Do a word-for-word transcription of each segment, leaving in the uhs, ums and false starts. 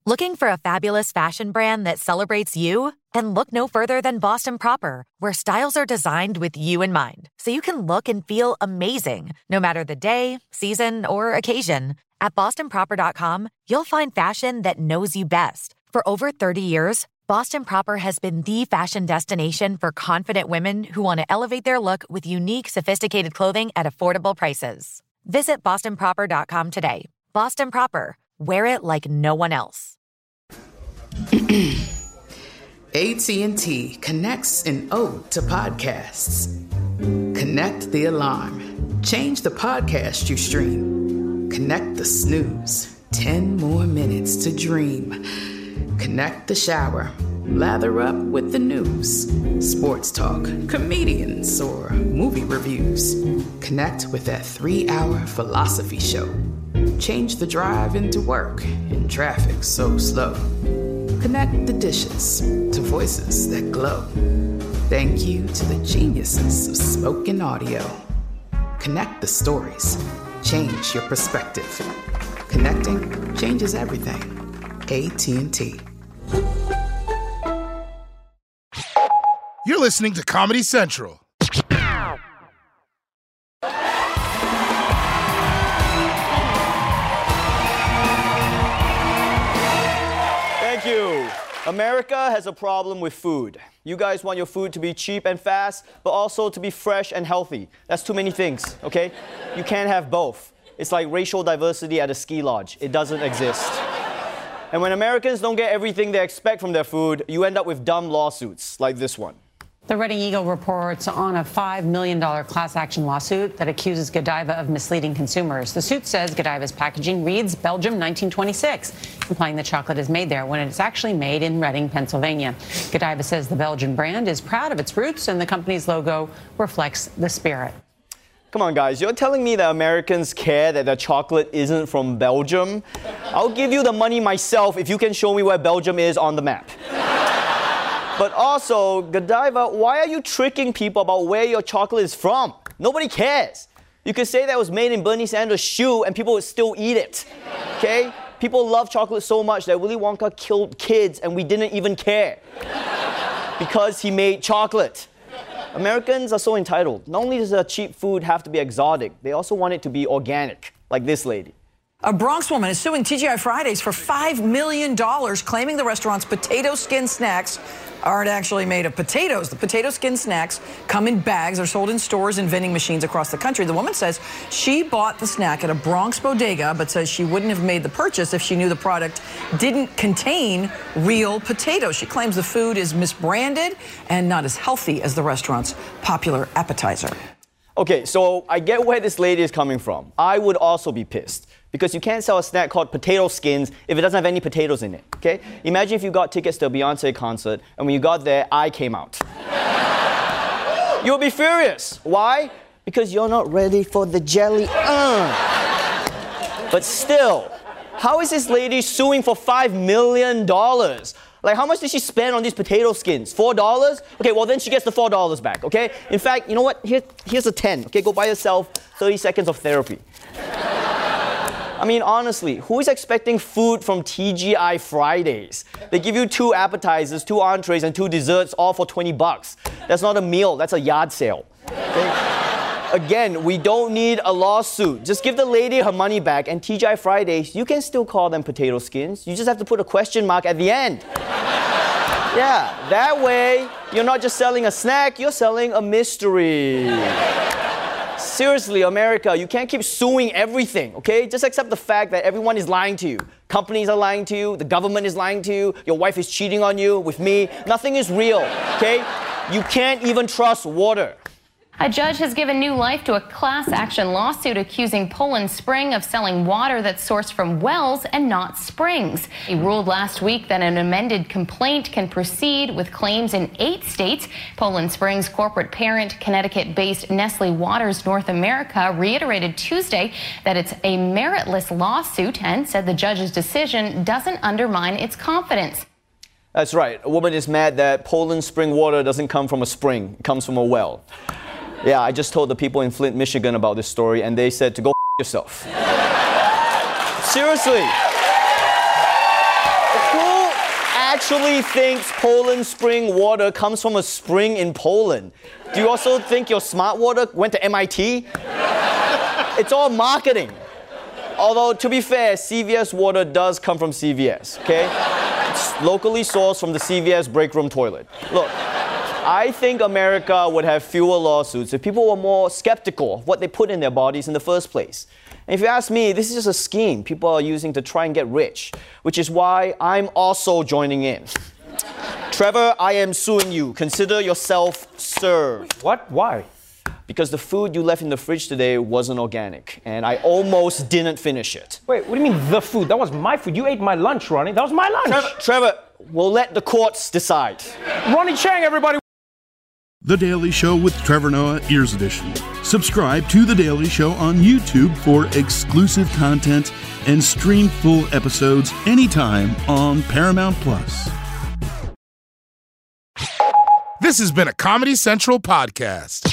Looking for a fabulous fashion brand that celebrates you? Then look no further than Boston Proper, where styles are designed with you in mind, so you can look and feel amazing, no matter the day, season, or occasion. At boston proper dot com, you'll find fashion that knows you best. For over thirty years, Boston Proper has been the fashion destination for confident women who want to elevate their look with unique, sophisticated clothing at affordable prices. Visit boston proper dot com today. Boston Proper. Wear it like no one else. A T and T connects an ode to podcasts. Connect the alarm. Change the podcast you stream. Connect the snooze. Ten more minutes to dream. Connect the shower. Lather up with the news. Sports talk, comedians, or movie reviews. Connect with that three-hour philosophy show. Change the drive into work in traffic so slow. Connect the dishes to voices that glow. Thank you to the geniuses of spoken audio. Connect the stories. Change your perspective. Connecting changes everything. A T and T. You're listening to Comedy Central. Thank you. America has a problem with food. You guys want your food to be cheap and fast, but also to be fresh and healthy. That's too many things, okay? You can't have both. It's like racial diversity at a ski lodge. It doesn't exist. And when Americans don't get everything they expect from their food, you end up with dumb lawsuits like this one. The Reading Eagle reports on a five million dollars class action lawsuit that accuses Godiva of misleading consumers. The suit says Godiva's packaging reads Belgium nineteen twenty-six, implying the chocolate is made there when it's actually made in Reading, Pennsylvania. Godiva says the Belgian brand is proud of its roots and the company's logo reflects the spirit. Come on, guys, you're telling me that Americans care that their chocolate isn't from Belgium? I'll give you the money myself if you can show me where Belgium is on the map. But also, Godiva, why are you tricking people about where your chocolate is from? Nobody cares. You could say that it was made in Bernie Sanders' shoe and people would still eat it, okay? People love chocolate so much that Willy Wonka killed kids and we didn't even care because he made chocolate. Americans are so entitled. Not only does the cheap food have to be exotic, they also want it to be organic, like this lady. A Bronx woman is suing T G I Fridays for five million dollars, claiming the restaurant's potato skin snacks aren't actually made of potatoes. The potato skin snacks come in bags, are sold in stores and vending machines across the country. The woman says she bought the snack at a Bronx bodega, but says she wouldn't have made the purchase if she knew the product didn't contain real potatoes. She claims the food is misbranded and not as healthy as the restaurant's popular appetizer. Okay, so I get where this lady is coming from. I would also be pissed. Because you can't sell a snack called potato skins if it doesn't have any potatoes in it, okay? Imagine if you got tickets to a Beyonce concert, and when you got there, I came out. You'll be furious. Why? Because you're not ready for the jelly. Uh. But still, how is this lady suing for five million dollars? Like, how much did she spend on these potato skins? four dollars? Okay, well, then she gets the four dollars back, okay? In fact, you know what? Here, here's a ten, okay? Go buy yourself thirty seconds of therapy. I mean, honestly, who is expecting food from T G I Fridays? They give you two appetizers, two entrees, and two desserts, all for twenty bucks. That's not a meal, that's a yard sale. Okay? Again, we don't need a lawsuit. Just give the lady her money back, and T G I Fridays, you can still call them potato skins. You just have to put a question mark at the end. Yeah, that way, you're not just selling a snack, you're selling a mystery. Seriously, America, you can't keep suing everything, okay? Just accept the fact that everyone is lying to you. Companies are lying to you, the government is lying to you, your wife is cheating on you with me. Nothing is real, okay? You can't even trust water. A judge has given new life to a class action lawsuit accusing Poland Spring of selling water that's sourced from wells and not springs. He ruled last week that an amended complaint can proceed with claims in eight states. Poland Spring's corporate parent, Connecticut-based Nestle Waters North America, reiterated Tuesday that it's a meritless lawsuit and said the judge's decision doesn't undermine its confidence. That's right. A woman is mad that Poland Spring water doesn't come from a spring. It comes from a well. Yeah, I just told the people in Flint, Michigan about this story, and they said to go f*** yourself. Seriously. actually thinks Poland Spring water comes from a spring in Poland? Do you also think your smart water went to M I T? It's all marketing. Although, to be fair, C V S water does come from C V S, okay? It's locally sourced from the C V S break room toilet. Look, I think America would have fewer lawsuits if people were more skeptical of what they put in their bodies in the first place. And if you ask me, this is just a scheme people are using to try and get rich, which is why I'm also joining in. Trevor, I am suing you. Consider yourself served. What? Why? Because the food you left in the fridge today wasn't organic, and I almost didn't finish it. Wait, what do you mean the food? That was my food. You ate my lunch, Ronnie. That was my lunch. Trevor, Trevor, we'll let the courts decide. Ronnie Chang, everybody. The Daily Show with Trevor Noah, Ears Edition. Subscribe to The Daily Show on YouTube for exclusive content and stream full episodes anytime on Paramount Plus. This has been a Comedy Central podcast.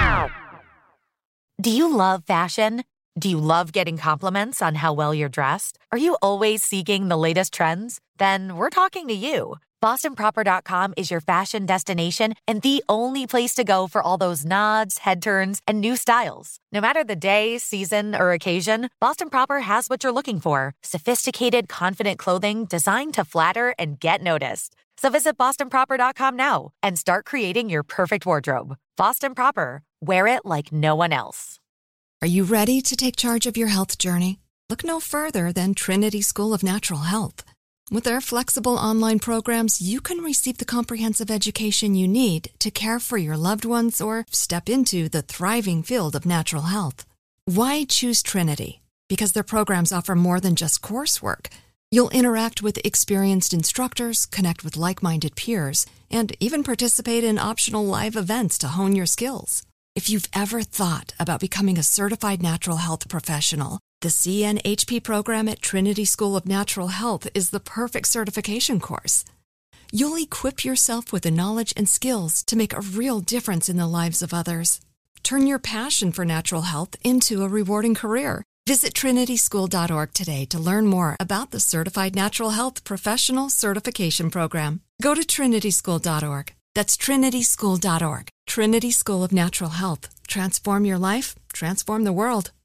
Do you love fashion? Do you love getting compliments on how well you're dressed? Are you always seeking the latest trends? Then we're talking to you. Boston Proper dot com is your fashion destination and the only place to go for all those nods, head turns, and new styles. No matter the day, season, or occasion, Boston Proper has what you're looking for. Sophisticated, confident clothing designed to flatter and get noticed. So visit Boston Proper dot com now and start creating your perfect wardrobe. Boston Proper. Wear it like no one else. Are you ready to take charge of your health journey? Look no further than Trinity School of Natural Health. With their flexible online programs, you can receive the comprehensive education you need to care for your loved ones or step into the thriving field of natural health. Why choose Trinity? Because their programs offer more than just coursework. You'll interact with experienced instructors, connect with like-minded peers, and even participate in optional live events to hone your skills. If you've ever thought about becoming a certified natural health professional, the C N H P program at Trinity School of Natural Health is the perfect certification course. You'll equip yourself with the knowledge and skills to make a real difference in the lives of others. Turn your passion for natural health into a rewarding career. Visit trinity school dot org today to learn more about the Certified Natural Health Professional Certification Program. Go to trinity school dot org. That's trinity school dot org. Trinity School of Natural Health. Transform your life, transform the world.